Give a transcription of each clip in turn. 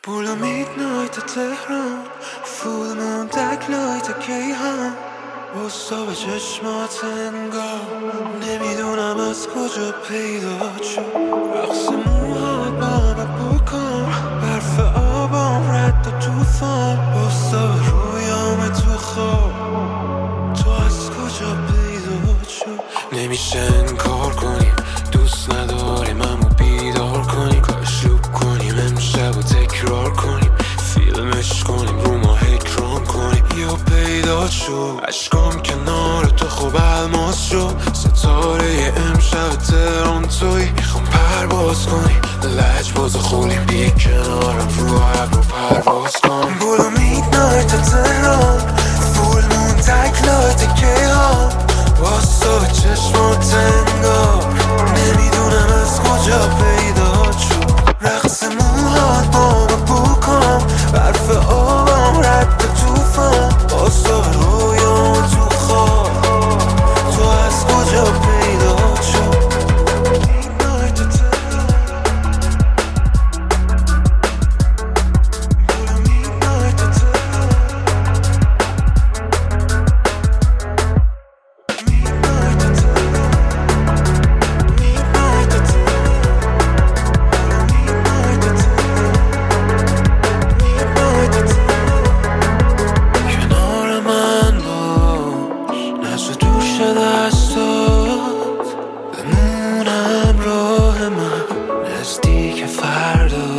بلو میدنایت تهران، فول مون تک لایت کیهان، بستا به چشمات انگار نمیدونم از کجا پیدا شد. رقص موهات با من بکن، برف آبام رد و توفان، بستا به رویام تو خواب، تو از کجا پیدا شد. نمیشه انکار کنیم دوست نداریم اما بیدار کنیم، کاش لوب کنیم امشب و تکرار کنیم، فیلمش کنیم رو ما اکرام کنیم. یا پیدا شد عشقام کنار تو خوب الماس شد، ستاره امشب تهران توی میخوام پرواز کنیم، لجباز خولیم بی کنارم رو ابرو پرواز کنیم. بلو میدنایت تهران، فول مون تک لایت کیهان، واسه به چشمات انگار نمیدونم از کجا پیدا شد. رقص موهات با من بکن، برف آبم رد توفان، واسه به رویام تو خواب، تو از کجا پیدا شد. دستات بمونم راه من نزدیک فردا،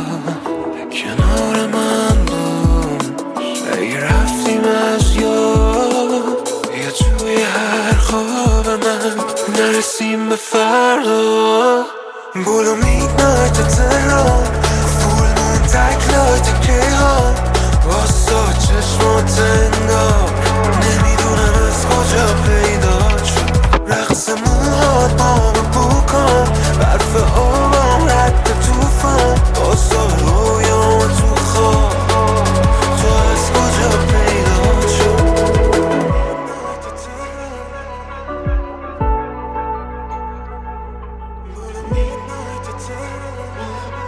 کنار من باش اگه رفتیم از یاد، یا توی هر خواب من نرسیم به فردا. بلو میدنایت تهران، فول مون تک لایت کیهان، واسه چشمات انگار نمیدونم از کجا پیدا شد. رقص موهات با من بکن، برف آبم رد توفان، واسه رویام تو خواب، تو از کجا پیدا شد. بلو میدنایت تهران